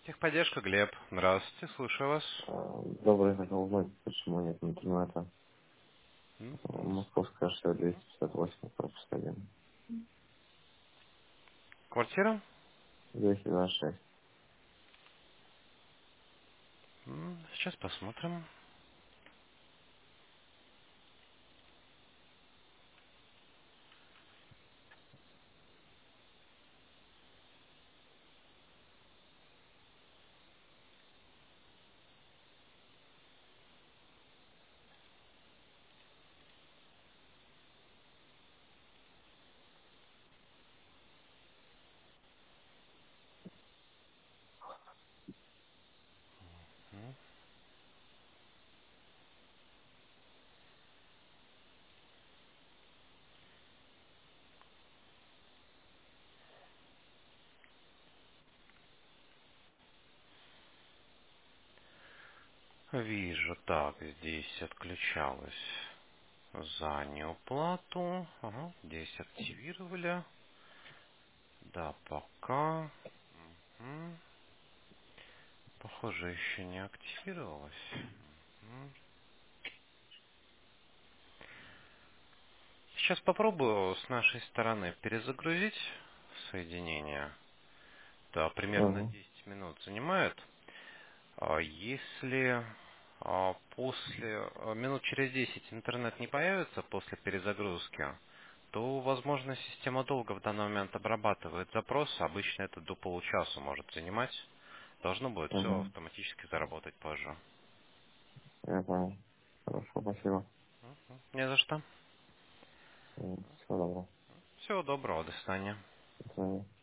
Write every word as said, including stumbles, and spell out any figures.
Техподдержка, Глеб. Здравствуйте, слушаю вас. А, Добрый, хотел узнать, почему нет интернета. М, Московская шестьдесят двести пятьдесят восемь, корпус один. Квартира? двести двадцать шесть. М, Сейчас посмотрим. М, Вижу, так, здесь отключалось за неуплату. Ага, здесь активировали. Да, пока. М, Похоже, еще не активировалось. М. Сейчас попробую с нашей стороны перезагрузить соединение. Да, примерно Угу. десять минут занимает. А Если а, после а, минут через десять интернет не появится после перезагрузки, то, возможно, система долго в данный момент обрабатывает запрос. Обычно это до получаса может занимать. Должно будет все Угу. автоматически заработать позже. Я понял. Хорошо, спасибо. Мгм. Не за что. М, Всего доброго. Всего доброго, до свидания. До свидания.